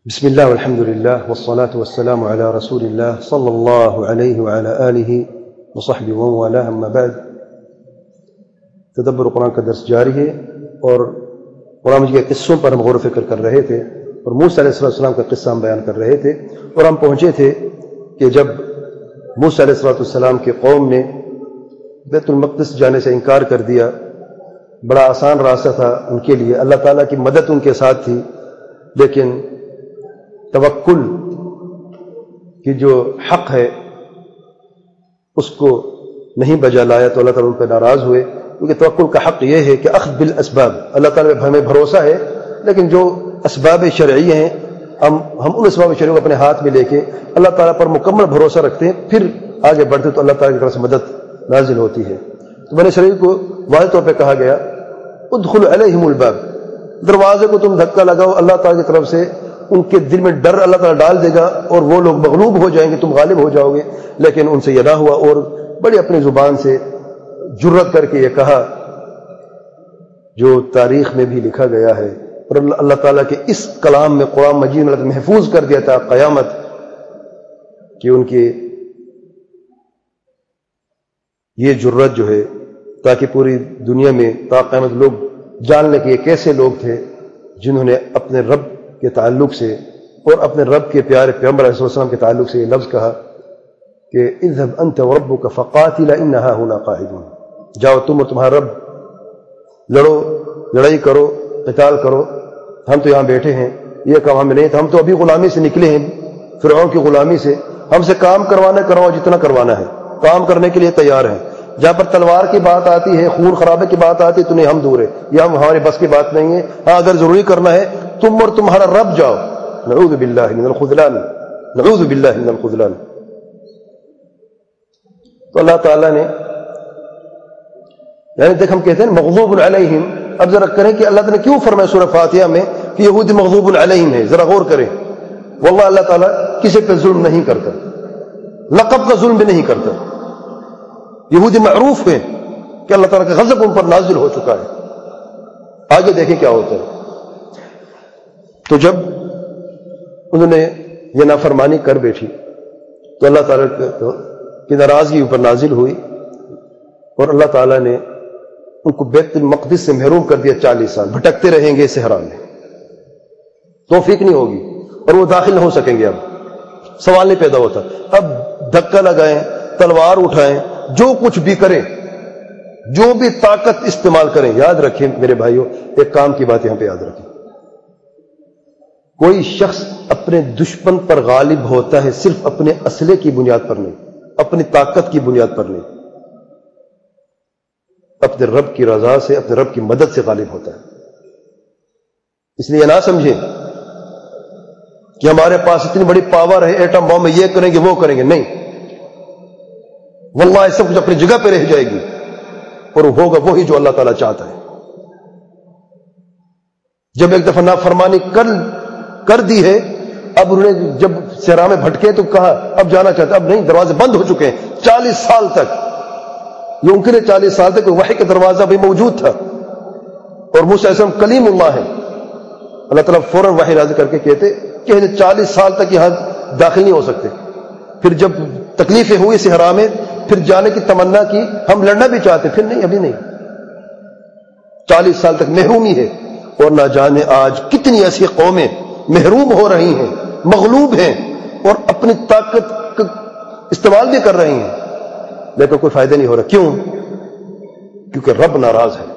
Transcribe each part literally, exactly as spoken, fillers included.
بسم الله والحمد لله والصلاة والسلام على رسول الله صلى الله عليه وعلى آله وصحبه ومن والاه أما بعد. تدبر قرآن کا درس جاری ہے اور قرآن مجید کے قصوں پر ہم غور و فکر کر رہے تھے اور موسیٰ علیہ السلام کا قصہ ہم بیان کر رہے تھے اور ہم پہنچے تھے کہ جب موسیٰ علیہ السلام کے قوم نے بیت المقدس جانے سے انکار کر دیا، بڑا آسان راستہ تھا ان کے لیے، اللہ تعالیٰ کی مدد ان کے ساتھ تھی، لیکن توکل کی جو حق ہے اس کو نہیں بجا لایا تو اللہ تعالیٰ ان پہ ناراض ہوئے، کیونکہ توکل کا حق یہ ہے کہ اخذ بالاسباب، اللہ تعالیٰ پہ ہمیں بھروسہ ہے لیکن جو اسباب شرعیہ ہیں ہم ہم ان اسباب شرعیوں کو اپنے ہاتھ میں لے کے اللہ تعالیٰ پر مکمل بھروسہ رکھتے ہیں، پھر آگے بڑھتے تو اللہ تعالیٰ کی طرف سے مدد نازل ہوتی ہے۔ تو بنی اسرائیل کو واضح طور پہ کہا گیا ادخل علیہم الباب، دروازے کو تم دھکا لگاؤ، اللہ تعالیٰ کی طرف سے ان کے دل میں ڈر اللہ تعالیٰ ڈال دے گا اور وہ لوگ مغلوب ہو جائیں گے، تم غالب ہو جاؤ گے۔ لیکن ان سے یہ نہ ہوا اور بڑی اپنی زبان سے جرت کر کے یہ کہا جو تاریخ میں بھی لکھا گیا ہے اور اللہ تعالیٰ کے اس کلام میں قرآن مجید میں محفوظ کر دیا تھا قیامت کہ ان کی یہ جرت جو ہے تاکہ پوری دنیا میں تا قیامت لوگ جان لیں کہ یہ کیسے لوگ تھے جنہوں نے اپنے رب کے تعلق سے اور اپنے رب کے پیارے پیغمبر علیہ السلام کے تعلق سے یہ لفظ کہا کہ اذهب انت وربك فقاتلا انها هنا قاعدون، جاؤ تم اور تمہارا رب لڑو، لڑائی کرو، قتال کرو، ہم تو یہاں بیٹھے ہیں، یہ کام ہمیں نہیں تھا، ہم تو ابھی غلامی سے نکلے ہیں، فرعون کی غلامی سے، ہم سے کام کروانا کرواؤ جتنا کروانا ہے، کام کرنے کے لیے تیار ہیں۔ جہاں پر تلوار کی بات آتی ہے، خون خرابے کی بات آتی ہے تو نہیں، ہم دور ہے، یہ ہم ہمارے بس کی بات نہیں ہے، ہاں اگر ضروری کرنا ہے تم اور تمہارا رب جاؤ۔ نعوذ باللہ من الخذلان، نعوذ باللہ من الخذلان۔ تو اللہ تعالیٰ نے یعنی دیکھ ہم کہتے ہیں مغضوب علیہم، اب ذرا کریں کہ اللہ تعالیٰ نے کیوں فرمایا سورہ فاتحہ میں کہ یہودی مغضوب علیہم ہے، ذرا غور کریں۔ واللہ اللہ تعالیٰ کسی پہ ظلم نہیں کرتا، لقب کا ظلم بھی نہیں کرتا، یہودی معروف ہے کہ اللہ تعالیٰ کا غضب ان پر نازل ہو چکا ہے۔ آگے دیکھیں کیا ہوتا ہے۔ تو جب انہوں نے یہ نافرمانی کر بیٹھی تو اللہ تعالیٰ کی ناراضگی اوپر نازل ہوئی اور اللہ تعالیٰ نے ان کو بیت المقدس سے محروم کر دیا، چالیس سال بھٹکتے رہیں گے صحرا میں، توفیق نہیں ہوگی اور وہ داخل نہ ہو سکیں گے۔ اب سوال نہیں پیدا ہوتا، اب دھکا لگائیں، تلوار اٹھائیں، جو کچھ بھی کریں، جو بھی طاقت استعمال کریں۔ یاد رکھیں میرے بھائیوں، ایک کام کی بات یہاں پہ یاد رکھیں، کوئی شخص اپنے دشمن پر غالب ہوتا ہے صرف اپنے اسلحے کی بنیاد پر نہیں، اپنی طاقت کی بنیاد پر نہیں، اپنے رب کی رضا سے، اپنے رب کی مدد سے غالب ہوتا ہے۔ اس لیے نہ سمجھیں کہ ہمارے پاس اتنی بڑی پاور ہے، ایٹم بم میں یہ کریں گے وہ کریں گے، نہیں، واللہ سب کچھ اپنی جگہ پہ رہ جائے گی اور ہوگا وہی جو اللہ تعالیٰ چاہتا ہے۔ جب ایک دفعہ نافرمانی کر کر دی ہے، اب انہوں نے جب صحرا میں بھٹکے تو کہا اب جانا چاہتا، اب نہیں، دروازے بند ہو چکے ہیں چالیس سال تک۔ یمکن ہے چالیس سال تک وحی کا دروازہ بھی موجود تھا اور موسیٰ علیہ السلام کلیم اللہ ہے، اللہ تعالیٰ فوراً وحی نازل کر کے کہتے کہ چالیس سال تک یہاں داخل نہیں ہو سکتے۔ پھر جب تکلیفیں ہوئی صحرا میں، پھر جانے کی تمنا کی، ہم لڑنا بھی چاہتے، پھر نہیں، ابھی نہیں، چالیس سال تک محرومی ہے۔ اور نہ جانے آج کتنی ایسی قومیں محروم ہو رہی ہیں، مغلوب ہیں اور اپنی طاقت کا استعمال بھی کر رہی ہیں لیکن کوئی فائدہ نہیں ہو رہا۔ کیوں؟ کیونکہ رب ناراض ہے،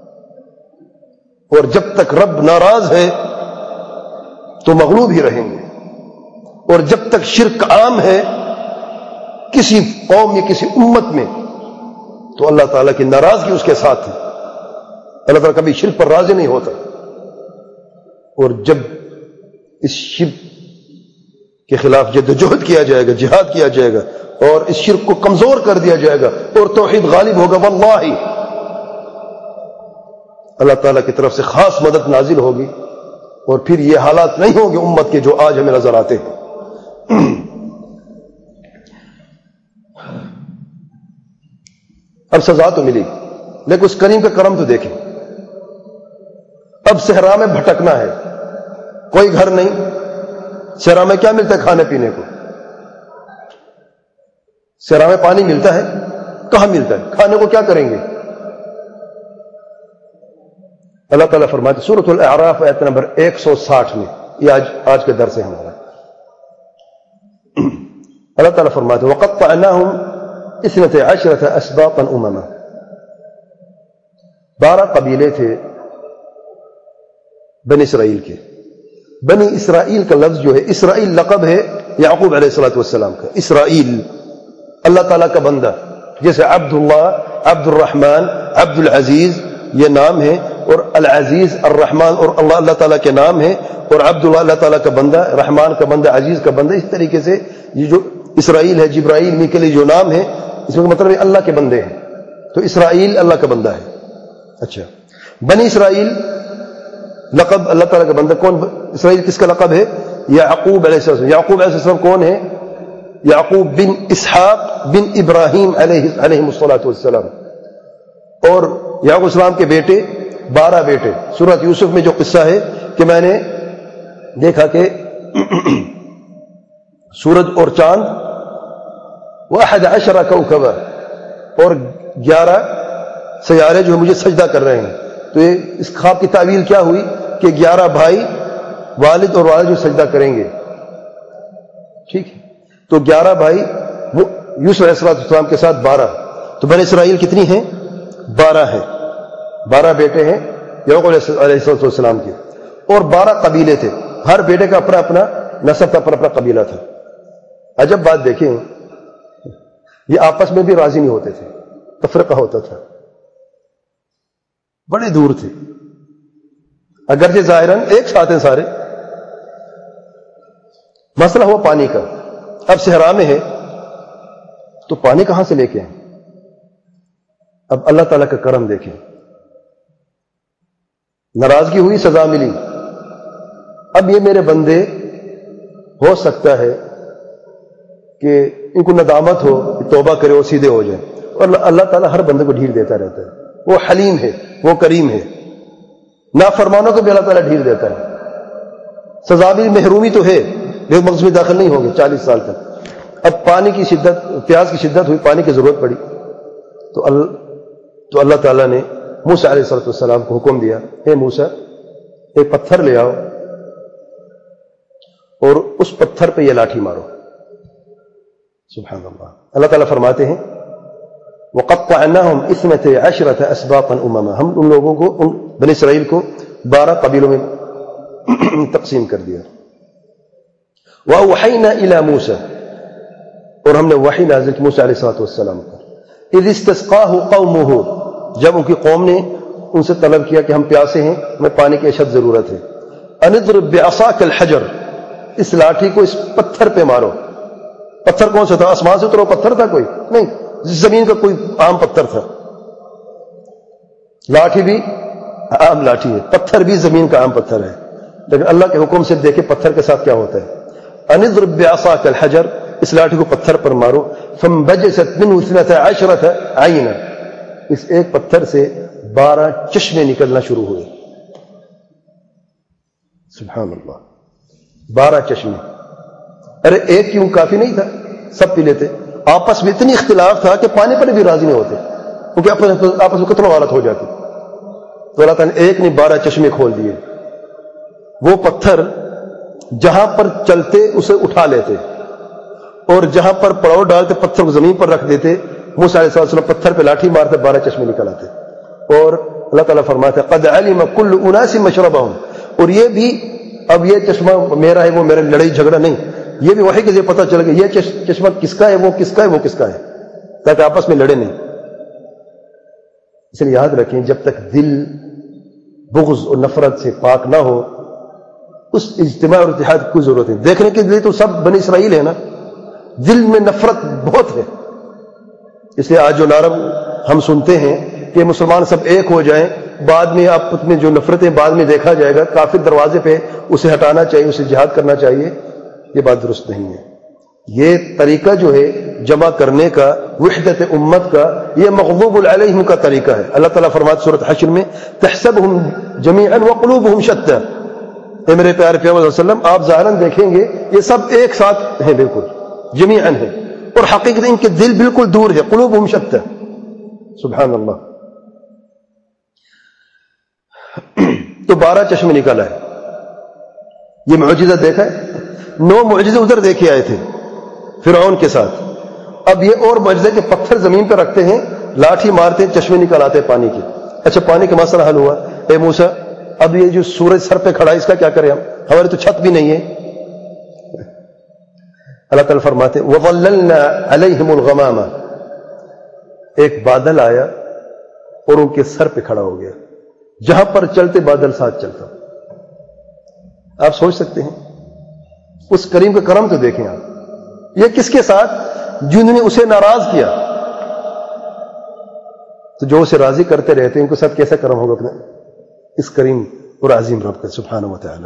اور جب تک رب ناراض ہے تو مغلوب ہی رہیں گے، اور جب تک شرک عام ہے کسی قوم یا کسی امت میں تو اللہ تعالیٰ کی ناراضگی اس کے ساتھ ہے، اللہ تعالیٰ کبھی شرک پر راضی نہیں ہوتا۔ اور جب اس شرک کے خلاف جدوجہد کیا جائے گا، جہاد کیا جائے گا اور اس شرک کو کمزور کر دیا جائے گا اور توحید غالب ہوگا، واللہ اللہ تعالیٰ کی طرف سے خاص مدد نازل ہوگی اور پھر یہ حالات نہیں ہوں گے امت کے جو آج ہمیں نظر آتے ہیں۔ اب سزا تو ملی لیکن اس کریم کا کرم تو دیکھیں، اب صحرا میں بھٹکنا ہے، کوئی گھر نہیں، صحرا میں کیا ملتا ہے کھانے پینے کو؟ صحرا میں پانی ملتا ہے؟ کہاں ملتا ہے؟ کھانے کو کیا کریں گے؟ اللہ تعالیٰ فرماتے سورۃ الاعراف آیت نمبر ایک سو ساٹھ میں، یہ آج آج کے درس ہے ہمارا، اللہ تعالیٰ فرماتے وَقَطَّعْنَاهُمْ اثْنَتَ عَشْرَةَ أَسْبَاطًا أُمَمًا، بارہ قبیلے تھے بنی اسرائیل کے. بنی اسرائیل کا لفظ جو ہے، اسرائیل لقب ہے یعقوب علیہ الصلوۃ والسلام کا. اسرائیل اللہ تعالیٰ کا بندہ، جیسے عبداللہ، عبد الرحمن، عبد العزیز یہ نام ہے، اور العزیز الرحمن اور اللہ اللہ تعالیٰ کے نام ہے، اور عبداللہ اللہ تعالیٰ کا بندہ، رحمان کا بندہ، عزیز کا بندہ. اس طریقے سے یہ جو اسرائیل ہے، جبرائیل، میکائیل جو نام ہے، اس میں مطلب ہے اللہ کے بندے ہیں. تو اسرائیل اللہ کا بندہ ہے. اچھا، بنی اسرائیل لقب اللہ تعالیٰ کا بندہ. کون اسرائیل کس کا لقب ہے؟ یعقوب علیہ السلام. یعقوب علیہ السلام کون ہے؟ یعقوب بن اسحاق بن ابراہیم علیہ علیہ الصلوۃ والسلام. اور یعقوب السلام کے بیٹے بارہ بیٹے. سورۃ یوسف میں جو قصہ ہے کہ میں نے دیکھا کہ سورج اور چاند واحد عشرہ کوكبا اور گیارہ سیارے جو مجھے سجدہ کر رہے ہیں. تو یہ اس خواب کی تعویل کیا ہوئی کہ گیارہ بھائی والد اور والد جو سجدہ کریں گے. ٹھیک ہے، تو گیارہ بھائی یوسف علیہ السلام کے ساتھ بارہ. تو بنی اسرائیل کتنی ہیں؟ بارہ ہیں. بارہ بیٹے ہیں یعقوب علیہ السلام کے، اور بارہ قبیلے تھے. ہر بیٹے کا اپنا اپنا نسب تھا، اپنا اپنا قبیلہ تھا. عجب بات دیکھیں، یہ آپس میں بھی راضی نہیں ہوتے تھے، تفرقہ ہوتا تھا، بڑے دور تھے. اگرچہ ظاہراً ایک ساتھ ہیں سارے. مسئلہ ہوا پانی کا. اب صحرا میں ہے تو پانی کہاں سے لے کے آئیں؟ اب اللہ تعالیٰ کا کرم دیکھیں، ناراضگی ہوئی، سزا ملی. اب یہ میرے بندے ہو سکتا ہے کہ ان کو ندامت ہو، توبہ کرے اور سیدھے ہو جائیں. اور اللہ تعالیٰ ہر بندے کو ڈھیل دیتا رہتا ہے. وہ حلیم ہے، وہ کریم ہے. نافرمانوں کو بھی اللہ تعالیٰ ڈھیل دیتا ہے. سزا بھی محرومی تو ہے، لیکن مغز میں داخل نہیں ہوں گے چالیس سال تک. اب پانی کی شدت، پیاس کی شدت ہوئی، پانی کی ضرورت پڑی، تو اللہ تو اللہ تعالیٰ نے موسیٰ علیہ الصلوۃ والسلام کو حکم دیا، اے موسیٰ ایک پتھر لے آؤ اور اس پتھر پہ یہ لاٹھی مارو. سبحان اللہ. اللہ تعالیٰ فرماتے ہیں وَقَطَّعْنَاهُمْ اثْنَتَ عَشْرَةَ أَسْبَاطًا أُمَمًا، ہم ان لوگوں کو، ان بنی اسرائیل کو بارہ قبیلوں میں تقسیم کر دیا. وَأَوْحَيْنَا إِلَى مُوسَى، اور ہم نے وحی نازل کی موسیٰ علیہ الصلوۃ والسلام پر. اذ استسقاہ قومہ، جب ان کی قوم نے ان سے طلب کیا کہ ہم پیاسے ہیں، ہمیں پانی کی اشد ضرورت ہے. ان اضرب بعصاک الحجر، اس لاٹھی کو اس پتھر پہ مارو. پتھر کون سا تھا؟ آسمان سے اترا پتھر تھا کوئی نہیں، زمین کا کوئی عام پتھر تھا. لاٹھی بھی عام لاٹھی ہے، پتھر بھی زمین کا عام پتھر ہے. لیکن اللہ کے حکم سے دیکھیں پتھر کے ساتھ کیا ہوتا ہے. ان اضرب بعصاک الحجر، اس لاٹھی کو پتھر پر مارو. فانبجست منه اثنتا عشرة عینا، اس ایک پتھر سے بارہ چشمے نکلنا شروع ہوئے. سبحان اللہ، بارہ چشمے. ارے ایک کیوں کافی نہیں تھا، سب پی لیتے. آپس میں اتنی اختلاف تھا کہ پانی پر بھی راضی نہیں ہوتے، کیونکہ آپس میں قتل و غارت ہو جاتی. تو اللہ تعالیٰ نے ایک نہیں بارہ چشمے کھول دیے. وہ پتھر جہاں پر چلتے اسے اٹھا لیتے، اور جہاں پر پڑاؤ ڈالتے پتھر کو زمین پر رکھ دیتے. موسیٰ علیہ السلام پتھر پہ لاٹھی مارتے، بارہ چشمے نکل آتے. اور اللہ تعالیٰ فرماتے قد علم کل اناس مشربہم، اور یہ بھی اب یہ چشمہ میرا ہے، وہ میرا لڑائی جھگڑا نہیں، یہ بھی وحی کے ذریعے پتہ چل گیا یہ چشمہ کس کا ہے، وہ کس کا ہے، وہ کس کا ہے، تاکہ آپس میں لڑے نہیں. اس لیے یاد رکھیں جب تک دل بغض اور نفرت سے پاک نہ ہو، اس اجتماع اور اتحاد کی کوئی ضرورت نہیں. دیکھنے کے لیے تو سب بنی اسرائیل ہے نا، دل میں نفرت بہت ہے. اس لیے آج جو نعرہ ہم سنتے ہیں کہ مسلمان سب ایک ہو جائیں، بعد میں آپ میں جو نفرتیں بعد میں دیکھا جائے گا، کافر دروازے پہ اسے ہٹانا چاہیے، اسے جہاد کرنا چاہیے، یہ بات درست نہیں ہے. یہ طریقہ جو ہے جمع کرنے کا، وحدت امت کا، یہ مغضوب علیہم کا طریقہ ہے. اللہ تعالیٰ فرماتے سورۃ حشر میں تحسبهم جميعا وقلوبهم شتى، اے میرے پیارے پیغمبر صلی اللہ علیہ وسلم آپ ظاہراً دیکھیں گے یہ سب ایک ساتھ ہیں بالکل جمیعاً ہیں اور حقیقت ان کے دل بالکل دور ہے قلوبہم شتیٰ سبحان اللہ. تو بارہ چشمے نکل آئے. یہ معجزہ دیکھا ہے. نو معجزے ادھر دیکھے آئے تھے فرعون کے ساتھ. اب یہ اور معجزے کے پتھر زمین پہ رکھتے ہیں لاٹھی مارتے ہیں چشمے نکل آتے ہیں پانی کے. اچھا پانی کا مسئلہ حل ہوا. اے موسیٰ اب یہ جو سورج سر پہ کھڑا ہے اس کا کیا کریں ہم ہماری تو چھت بھی نہیں ہے. اللہ تعالیٰ فرماتے وَظَلَّلْنَا عَلَيْهِمُ الْغَمَامَ ایک بادل آیا اور ان کے سر پہ کھڑا ہو گیا. جہاں پر چلتے بادل ساتھ چلتا. آپ سوچ سکتے ہیں اس کریم کا کرم تو دیکھیں آپ. یہ کس کے ساتھ جنہوں نے اسے ناراض کیا. تو جو اسے راضی کرتے رہتے ہیں ان کے ساتھ کیسا کرم ہوگا اپنے اس کریم اور عظیم رب کا سبحانہ و تعالی.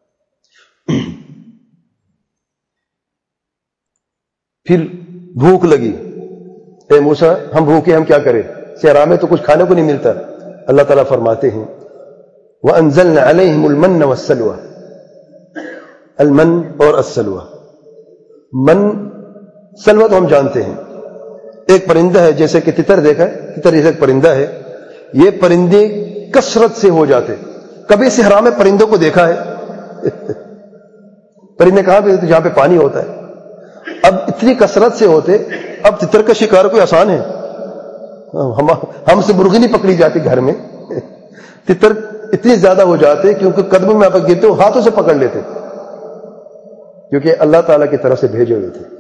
پھر بھوک لگی. اے موسیٰ ہم بھوکے ہم کیا کریں صحرا میں تو کچھ کھانے کو نہیں ملتا. اللہ تعالیٰ فرماتے ہیں وَأَنزَلْنَا عَلَيْهِمُ الْمَنَّ وَالسَّلْوَى المن اور السلوى. من سلوى تو ہم جانتے ہیں ایک پرندہ ہے جیسے کہ تتر دیکھا ہے. تتر جیسے ایک پرندہ ہے. یہ پرندے کثرت سے ہو جاتے. کبھی صحرا میں پرندوں کو دیکھا ہے پرندے کہاں پہ جہاں پہ پانی ہوتا ہے. اب اتنی کثرت سے ہوتے. اب تتر کا شکار کوئی آسان ہے. ہم ہم سے مرغی نہیں پکڑی جاتی گھر میں. تتر اتنی زیادہ ہو جاتے کیونکہ قدم میں آپ گرتے ہو ہاتھوں سے پکڑ لیتے کیونکہ اللہ تعالیٰ کی طرف سے بھیجے ہوئے تھے.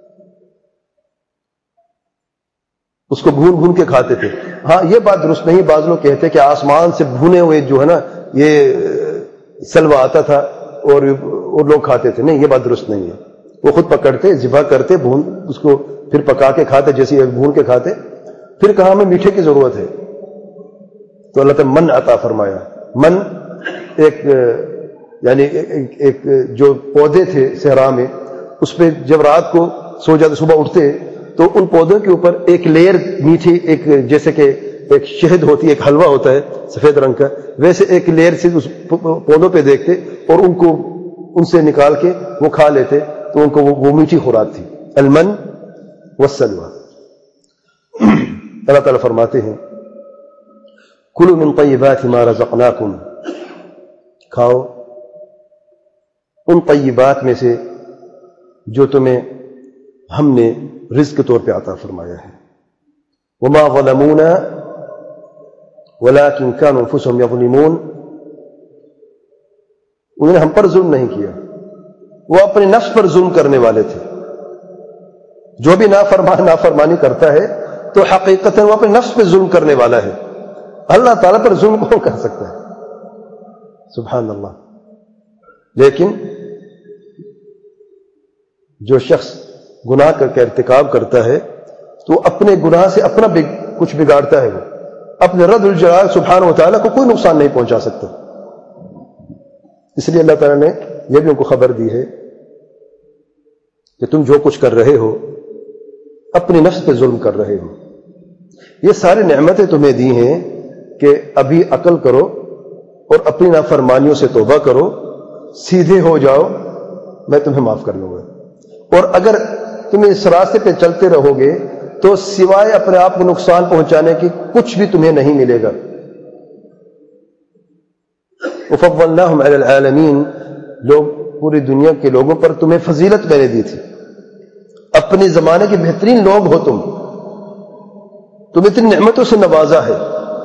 اس کو بھون بھون کے کھاتے تھے. ہاں یہ بات درست نہیں. بعض لوگ کہتے کہ آسمان سے بھونے ہوئے جو ہے نا یہ سلوہ آتا تھا اور اور لوگ کھاتے تھے. نہیں یہ بات درست نہیں ہے. وہ خود پکڑتے ذبح کرتے بھون اس کو پھر پکا کے کھاتے جیسے بھون کے کھاتے. پھر کہا ہمیں میٹھے کی ضرورت ہے تو اللہ تعالیٰ من عطا فرمایا. من ایک یعنی ایک, ایک جو پودے تھے صحرا میں اس پہ جب رات کو سو جاتے صبح اٹھتے تو ان پودوں کے اوپر ایک لیئر میٹھی ایک جیسے کہ ایک شہد ہوتی ہے ایک حلوہ ہوتا ہے سفید رنگ کا ویسے ایک لیئر سے اس پودوں پہ دیکھتے اور ان کو ان سے نکال کے وہ کھا لیتے تو ان کو وہ, وہ میٹھی خوراک تھی. المن والسلوى. اللہ تعالیٰ فرماتے ہیں کلوا من طیبات ما رزقناکم کھاؤ ان طیبات میں سے جو تمہیں ہم نے رزق کے طور پہ عطا فرمایا ہے. وما ظلمونا ولكن كانوا انفسهم يظلمون. انہوں نے ہم پر ظلم نہیں کیا وہ اپنے نفس پر ظلم کرنے والے تھے. جو بھی نافرمان نافرمانی کرتا ہے تو حقیقت وہ اپنے نفس پہ ظلم کرنے والا ہے. اللہ تعالیٰ پر ظلم کون کر سکتا ہے سبحان اللہ. لیکن جو شخص گناہ کا ارتکاب کرتا ہے تو اپنے گناہ سے اپنا کچھ بگاڑتا ہے. وہ اپنے رب الجلال سبحانہ و تعالیٰ کو کوئی نقصان نہیں پہنچا سکتا. اس لیے اللہ تعالیٰ نے یہ بھی ان کو خبر دی ہے کہ تم جو کچھ کر رہے ہو اپنی نفس پہ ظلم کر رہے ہو. یہ ساری نعمتیں تمہیں دی ہیں کہ ابھی عقل کرو اور اپنی نافرمانیوں سے توبہ کرو سیدھے ہو جاؤ میں تمہیں معاف کر لوں گا. اور اگر تم اس راستے پہ چلتے رہو گے تو سوائے اپنے آپ کو نقصان پہنچانے کی کچھ بھی تمہیں نہیں ملے گا. وفضلناہم علی العالمین. لوگ پوری دنیا کے لوگوں پر تمہیں فضیلت میں نے دی تھی. اپنے زمانے کے بہترین لوگ ہو تم تم اتنی نعمتوں سے نوازا ہے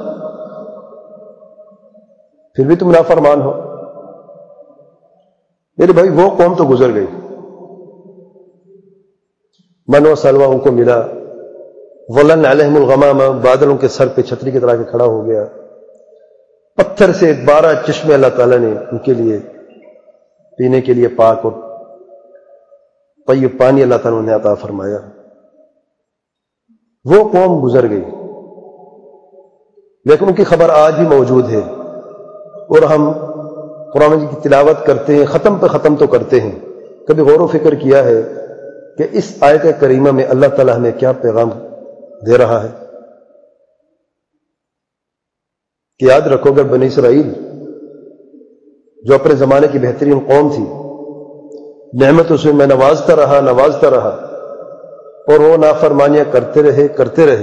پھر بھی تم نافرمان ہو. میرے بھائی وہ قوم تو گزر گئی. من و سلوہ ان کو ملا. ظلن علیہم الغمام بادل ان کے سر پہ چھتری کی طرح کے کھڑا ہو گیا. پتھر سے بارہ چشمے اللہ تعالیٰ نے ان کے لیے پینے کے لیے پاک اور طیب پانی اللہ تعالیٰ نے عطا فرمایا. وہ قوم گزر گئی لیکن ان کی خبر آج بھی موجود ہے اور ہم قرآن مجید کی تلاوت کرتے ہیں ختم پہ ختم تو کرتے ہیں. کبھی غور و فکر کیا ہے کہ اس آیت کریمہ میں اللہ تعالیٰ ہمیں کیا پیغام دے رہا ہے؟ کہ یاد رکھو گے بنی اسرائیل جو اپنے زمانے کی بہترین قوم تھی، نعمتوں سے میں نوازتا رہا نوازتا رہا اور وہ نافرمانیاں کرتے رہے کرتے رہے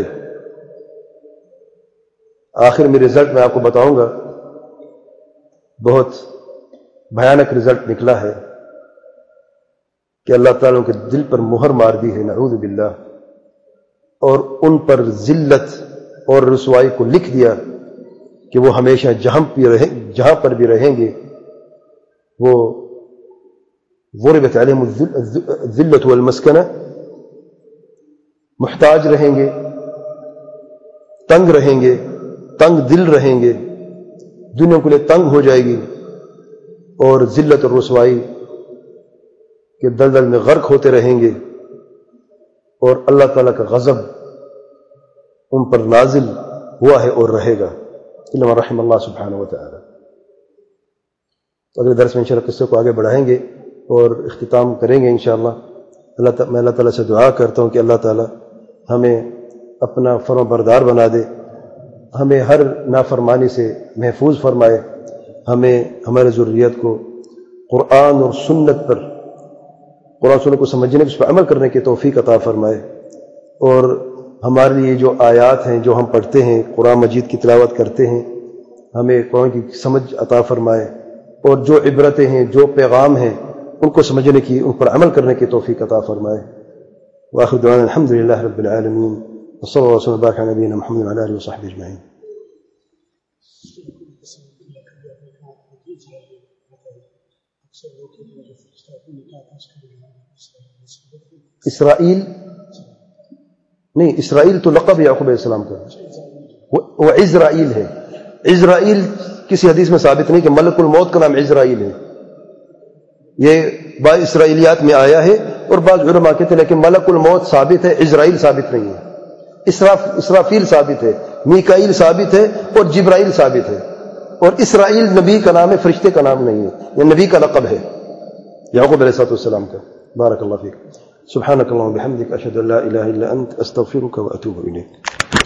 آخر میں رزلٹ میں آپ کو بتاؤں گا، بہت بھیانک رزلٹ نکلا ہے کہ اللہ تعالیٰ کے دل پر مہر مار دی ہے، نعوذ باللہ، اور ان پر ذلت اور رسوائی کو لکھ دیا کہ وہ ہمیشہ جہاں بھی رہیں جہاں پر بھی رہیں گے وہ ضربت علیہم الذلۃ والمسکنہ، محتاج رہیں گے، تنگ رہیں گے، تنگ دل رہیں گے، دنیا کے لیے تنگ ہو جائے گی اور ذلت اور رسوائی کے دلدل میں غرق ہوتے رہیں گے، اور اللہ تعالیٰ کا غضب ان پر نازل ہوا ہے اور رہے گا الا من رحم اللہ سبحانہ وتعالی۔ اگلے درس میں انشاءاللہ قصے کو آگے بڑھائیں گے اور اختتام کریں گے انشاءاللہ۔ اللہ تعالیٰ میں اللہ تعالیٰ سے دعا کرتا ہوں کہ اللہ تعالیٰ ہمیں اپنا فرما بردار بنا دے، ہمیں ہر نافرمانی سے محفوظ فرمائے، ہمیں ہمارے ذریت کو قرآن اور سنت پر قرآن سنت کو سمجھنے اس پر عمل کرنے کی توفیق عطا فرمائے، اور ہمارے لیے جو آیات ہیں جو ہم پڑھتے ہیں، قرآن مجید کی تلاوت کرتے ہیں، ہمیں قرآن کی سمجھ عطا فرمائے، اور جو عبرتیں ہیں جو پیغام ہیں ان کو سمجھنے کی ان پر عمل کرنے کی توفیق عطا فرمائے۔ وآخر دعوانا الحمد للہ رب العالمین، وصلی اللہ وسلم وبارک علی نبینا محمد وعلی آلہ وصحبہ اجمعین۔ اسرائیل نہیں، اسرائیل تو لقب یعقوب علیہ السلام کا، وہ عزرائیل ہے۔ عزرائیل کسی حدیث میں ثابت نہیں کہ ملک الموت کا نام عزرائیل ہے، یہ بعض اسرائیلیات میں آیا ہے اور بعض علماء کہتے ہیں، لیکن ملک الموت ثابت ہے، عزرائیل ثابت نہیں ہے۔ اسراف اسرافیل ثابت ہے، میکائیل ثابت ہے اور جبرائیل ثابت ہے، اور اسرائیل نبی کا نام ہے، فرشتے کا نام نہیں ہے، یہ نبی کا لقب ہے یعقوب علیہ السلام کا۔ بارک اللہ فیک، سبحانک اللہم وبحمدک، اشہد ان لا الہ الا انت، استغفرک واتوب الیک۔